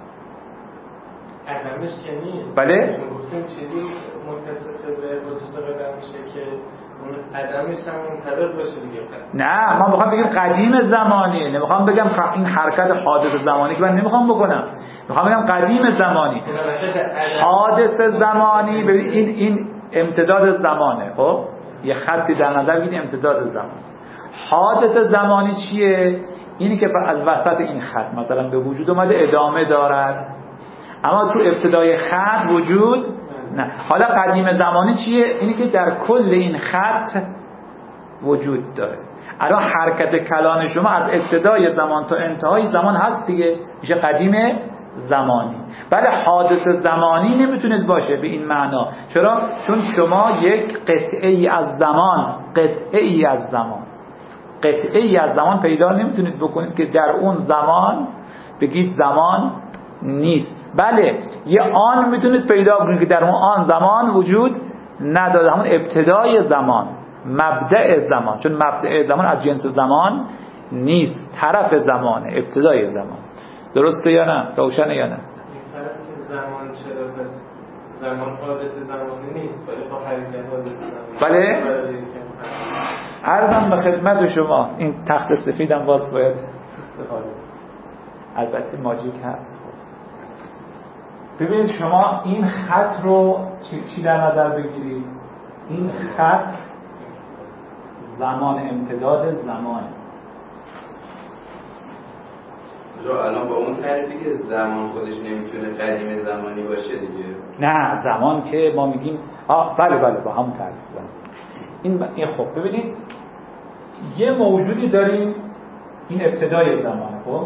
عدمش که نیست. بله؟ گفتیم چیزی متصف به حدوث قدم میشه که اون عدمش هم منطبق باشه دیگه. نه من میخوام بگم قدیم زمانی، نمیخوام بگم این حرکت حادث زمانی که من نمیخوام بکنم، میخوام بگم قدیم زمانی. حادث زمانی ببین این این امتداد زمانه. خب یه خطی در نظر بگیرید امتداد زمان. حادث زمانی چیه؟ اینی که از وسط این خط مثلا به وجود اومده ادامه دارد اما تو ابتدای خط وجود نه. حالا قدیم زمانی چیه؟ اینی که در کل این خط وجود داره. الان حرکت کلان شما از ابتدای زمان تا انتهای زمان هست دیگه، میشه قدیم زمانی. بله حادث زمانی نمیتونید باشه به این معنا. چرا؟ چون شما یک قطعه ای از زمان قطعه ای از زمان قطعه ای از زمان پیدا نمیتونید بکنید که در اون زمان بگید زمان نیست. بله یه آن میتونید پیدا کنید که در اون آن زمان وجود نداره، همون ابتدای زمان، مبدأ زمان، چون مبدأ زمان از جنس زمان نیست، طرف زمانه، ابتدای زمان. درسته یا نه؟ روشنه یا نه؟ این طرف که زمان چرا پس زمان حادث زمانی نیست ولی با حرکت حادث زمانی. بله؟ عرضم به خدمت شما این تخت سفیدم باز باید استفاده، البته ماجیک هست. ببینید شما این خط رو چی در نظر بگیرید؟ این خط زمان امتداد زمان. جو الان با اون تعریفی که زمان خودش نمیتونه قدیم زمانی باشه دیگه. نه زمان که ما میگیم آه بله بله با همون تعریف بله. این این خب ببینید یه موجودی داریم این ابتدای زمان. خب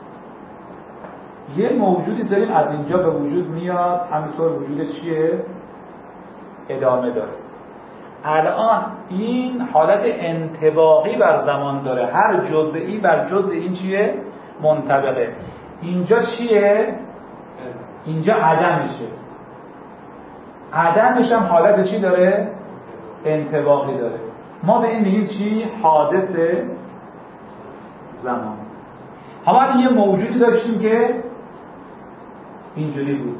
یه موجودی داریم از اینجا به وجود میاد، همینطور وجودش چیه؟ ادامه داره. الان این حالت انطباقی بر زمان داره، هر جزئی بر جزء این چیه؟ منطبقه. اینجا چیه؟ اینجا عدمشه. عدمش هم حالت چی داره؟ انطباقی داره. ما به این میگیم چی؟ حادث زمان. حالا یه موجودی داشتیم که اینجوری بود،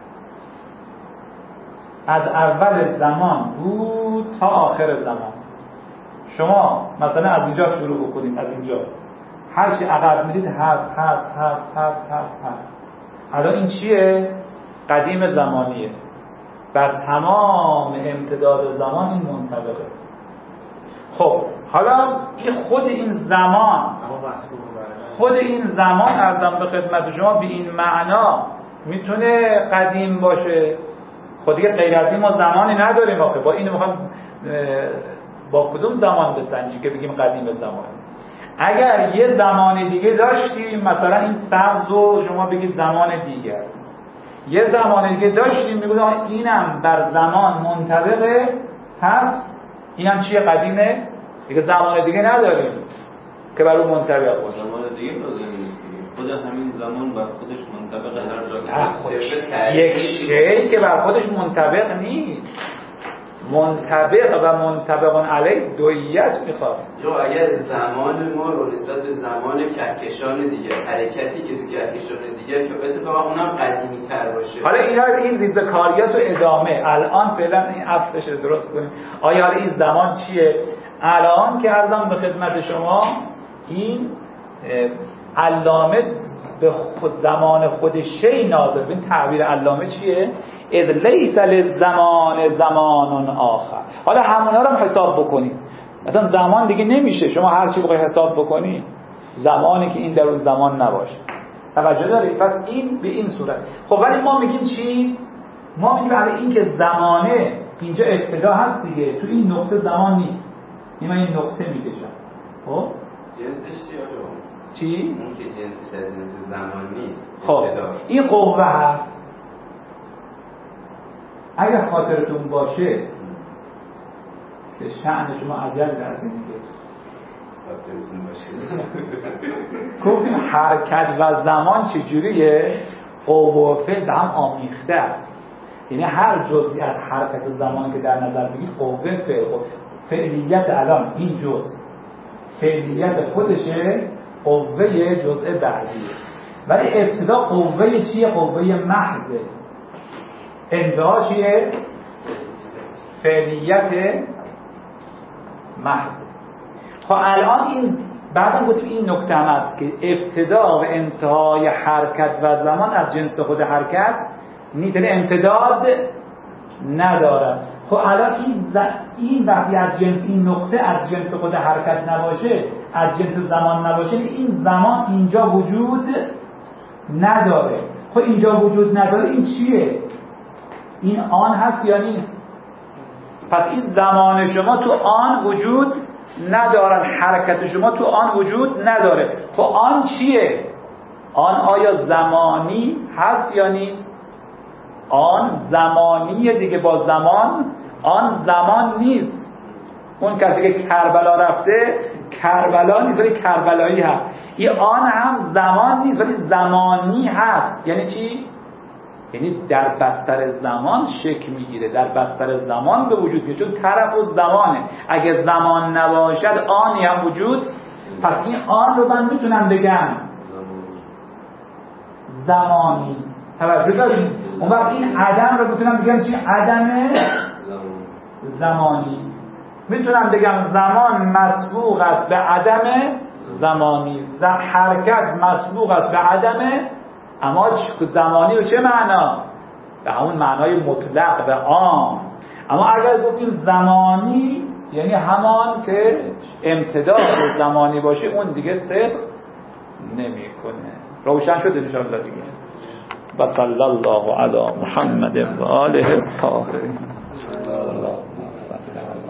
از اول زمان بود تا آخر زمان. شما مثلا از اینجا شروع بکنید، از اینجا هر چی عقب میرید هست هست هست هست هست هست. الان این چیه؟ قدیم زمانیه، بر تمام امتداد زمان این منطبقه. خب حالا این خود این زمان خود این زمان ارزم به خدمت شما به این معنا میتونه قدیم باشه. خود دیگه غیر از این ما زمانی نداریم آخه. با اینو میخوام با کدوم زمان بسنجی که بگیم قدیم زمان؟ اگر یه زمان دیگه داشتیم مثلا این سبز رو شما بگید زمان دیگر، یه زمان دیگه داشتیم میگوید اینم بر زمان منطبقه، پس اینم چیه؟ قدیمه دیگه. زمان دیگه نداریم که بر اون منطبق باشه. زمان دیگه لازم نیست دیگه، خود همین زمان بر خودش منطبق هر جا که یک شی که بر خودش منطبق نیست. منطبق و منطبق علیه دویت میخواد. جو اگر زمان ما رو نسبت به زمان کهکشان دیگه، حرکتی که تو کهکشان دیگه که اتفاقا اونم قدیمی تر باشه، حالا اینا این ریزکاریات و ادامه الان فعلا این اصلش رو درست کنیم. آیا حالا این زمان چیه؟ الان که عرضم به خدمت شما این علامه به خود زمان خود شی ناظر. این تعبیر علامه چیه؟ اذ لیس للزمان زمان آخر. حالا همونا رو هم حساب بکنید. مثلا زمان دیگه نمیشه شما هر چی بخوای حساب بکنی زمانی که این در اون زمان نباشه. توجه دارید؟ پس این به این صورت. خب ولی ما میگیم چی؟ ما میگیم برای این که زمانه اینجا ابتدا هست دیگه، تو این نقطه زمان نیست. این من این نقطه میکشم. خب جنسش چیه آقا؟ چی؟ اون که جنسش از جنس زمان نیست. خب ابتدا. این قوه هست. اگر خاطرتون باشه که شأن شما عجل در اینه که خاطرتون باشه گفتیم حرکت و زمان چجوریه؟ قوه و فعل به هم آمیخته است. یعنی هر جزئی از حرکت زمان که در نظر بگید قوه فعل، فعلیت الان این جزء فعلیت خودشه، قوه جزء بعدیه. ولی ابتدا قوه چیه؟ قوه محضه. انتها چیه؟ فعلیت محضه. خب الان این بعدم گفتیم این نکته هم هست که ابتدا و انتهای حرکت و زمان از جنس خود حرکت نیست، امتداد نداره. خب الان این ز... این وقتی از جنس این نقطه از جنس خود حرکت نباشه، از جنس زمان نباشه، این زمان اینجا وجود نداره. خب اینجا وجود نداره، این چیه؟ این آن هست یا نیست؟ پس این زمان شما تو آن وجود ندارن، حرکت شما تو آن وجود نداره. خب آن چیه؟ آن آیا زمانی هست یا نیست؟ آن زمانیه دیگه، با زمان آن زمان نیست. اون کسی که کربلا رفته کربلا نیست ولی کربلایی هست. این آن هم زمان نیست ولی زمانی هست. یعنی چی؟ یعنی در بستر زمان شکل میگیره، در بستر زمان به وجود میاد، چون طرف و زمانه. اگه زمان نباشد آنی هم وجود. پس این آن رو من میتونم بگم زمانی. توجه دارید؟ اون وقت این عدم رو میتونم بگم چی؟ عدم زمانی. میتونم بگم زمان مسبوق است به عدم زمانی، حرکت مسبوق است به عدم. اما زمانی به چه معنا؟ به همون معنای مطلق و عام. اما اگر گفتیم زمانی یعنی همان که امتداد زمانی باشه، اون دیگه صدق نمیکنه. روشن شد ان شاء الله دیگه. و صلی الله علی محمد و آله الطاهرین.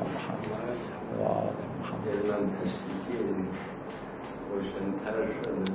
روشن‌تر شده.